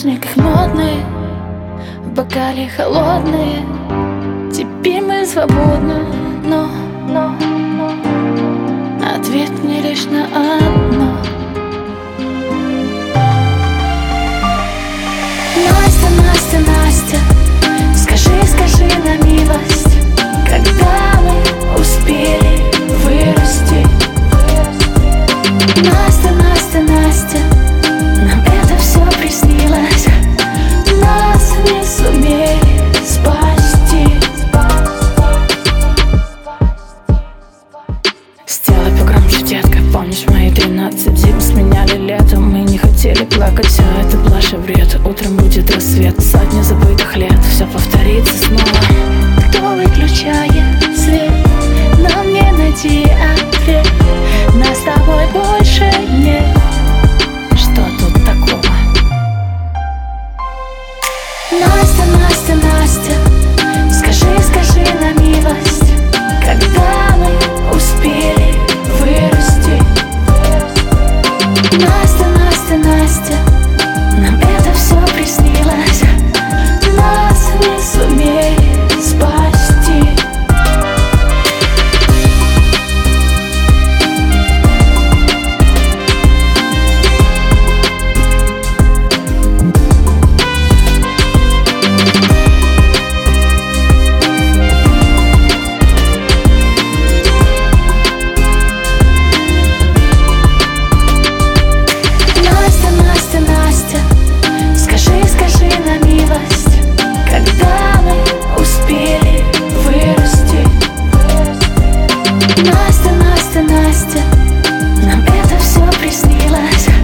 наушниках модные, в бокале холодные. Теперь мы свободны, но ответ мне лишь на одно. Настя, Настя, Настя, скажи на милость, когда мы успели вырасти? Настя, Настя, Настя, нам это все приснилось, нас не сумели спасти. Сделай погромче, детка, помнишь мои 13 зим сменяли летом? Мы не хотели плакать, все это блажь и бред. Утром будет рассвет, сотни забытых лет, все повторится снова. Кто выключает свет? Нам не найти ответ, нас с тобой больше нет. Что тут такого? Настя, Настя, Настя, скажи на милость, когда мы успели вырасти? Настя, Настя, Настя, нам это все приснилось, нас не сумели спасти. Настя, Настя, Настя, нам это все приснилось.